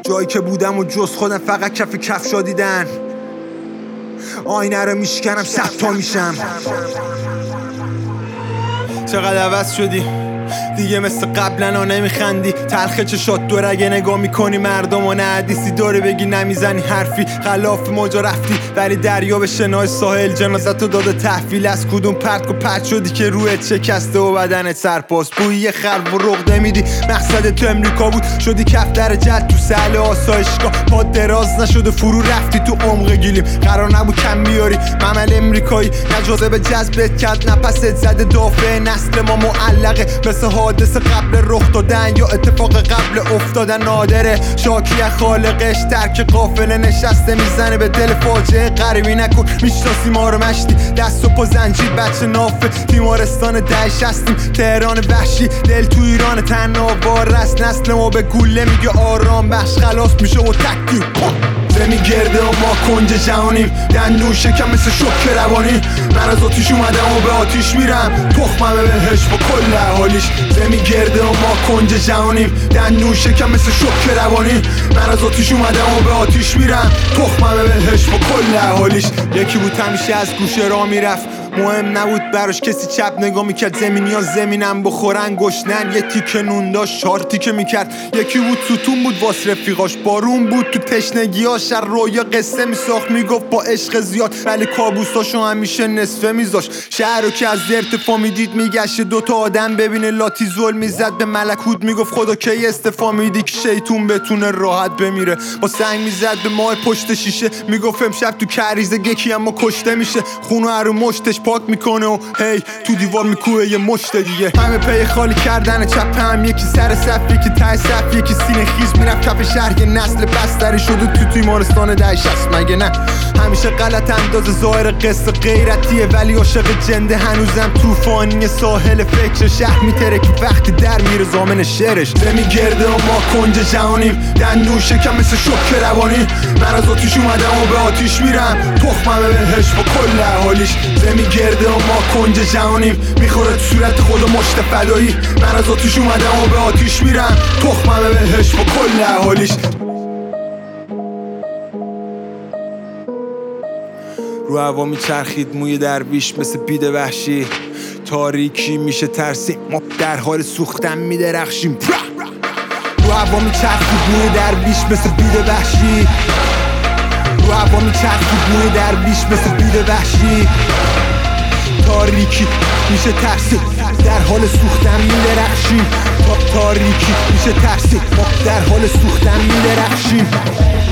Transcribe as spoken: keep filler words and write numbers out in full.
جایی که بودم و جز خودم فقط کف کفشا دیدن. آینه رو میشکنم صد تا میشم. چقدر عوض شدی دیگه مثل قبلا نمیخندی. تلخ چشات دور اگه نگاه میکنی مردم و نه حدیثی داره بگی نمیزنی حرفی. خلاف موجا رفتی ولی دریا به شنای ساحل جنازتو داده تحویل. از کدوم پرت و پرت شدی که رویت شکسته و بدنت سرپاس. بوی خرب و رغده میدی مقصد تو امریکا بود شدی کف در جد تو سهل آسایشگاه. پا دراز نشده فرو رفتی تو عمق گیلیم. قرار نبود کم بیاری ممل امریکایی نجازه به جذبت کرد نفست زده دافع نسل ما معلقه مثل حادثه قبل رخ دادن یا اتفاق قبل افتادن. نادره شاکی خالقش ترک قافله نشسته میزنه به دل فاجعه. غریبی نکن میشناسی ما رو مشتی دست و پا زنجیر بچه نافه تیمارستان دهش هستیم. تهران وحشی دل تو ایران تنها وارست. نسل ما به گوله میگه آرام بخش خلاص میشه و تکتیر زمین گرده و ما کنج جهانیم. دندون شکم مثل شوک روانی. من از آتیش اومدم و به آتیش میرم تخمم بهش با کل احالیش. زمین گرده و ما کنج جهانیم. دندون شکم مثل شوک روانی. من از آتیش اومدم و به آتیش میرم تخمم بهش با کل احالیش. یکی بود همیشه از گوشه راه میرفت مهم نبود براش کسی چپ نگاه میکرد. زمینی ها زمینم بخورن گشنن. یه تیکه نون داشت چهار تیکه میکرد. یکی بود ستون بود واس رفیقاش. بارون بود تو تشنگیاش. هر رویا قصه میساخت میگفت با عشق زیاد ولی کابوساشو همیشه نصفه میذاشت. شهر رو که از ارتفاع میدید میگشت دوتا آدم ببینه لاتی زل میزد به ملکوت میگفت خدا کی استفا میدی که شیطون بتونه راحت بمیره. با سنگ میزد به ماه پشت شیشه میگفت امشب تو کریزه یکی اما کشته میشه. خونو هرو مشتش پاک میکنه و هی تو دیوار میکوه یه مشت دیگه. همه پی خالی کردن چپ هم یکی سر صف یکی ته صف یکی سینه خیز میرفت کف شهر. یه نسل بستری شده تو تیمارستان دهش هست مگه نه. همیشه غلط انداز ظاهر قصه غیرتیه ولی عاشق جنده هنوزم طوفانی ساحل فکر شهر میترکی وقتی در میره زامن شعرش. زمین گرده و ما کنج جهانیم. دندون شکم مثل شوک روانی. من از آتیش اومدم و به آتیش میرم تخمم بهش با کل احالیش. زمین گرده و ما کنج جهانیم. میخوره تو صورت خود مشت فدایی. من از آتیش اومدم و به آتیش میرم تخمم بهش با کل احالیش. رو هوا میچرخید موی درویش مثل بید وحشی. تاریکی میشه ترسیم ما در حال سوختن میدرخشیم. رو هوا میچرخید موی درویش مثل بید وحشی. رو هوا میچرخید موی درویش مثل بید وحشی. تاریکی میشه ترسید در حال سوختن میدرخشیم. تا تاریکی میشه ترسید ما در حال سوختن میدرخشیم.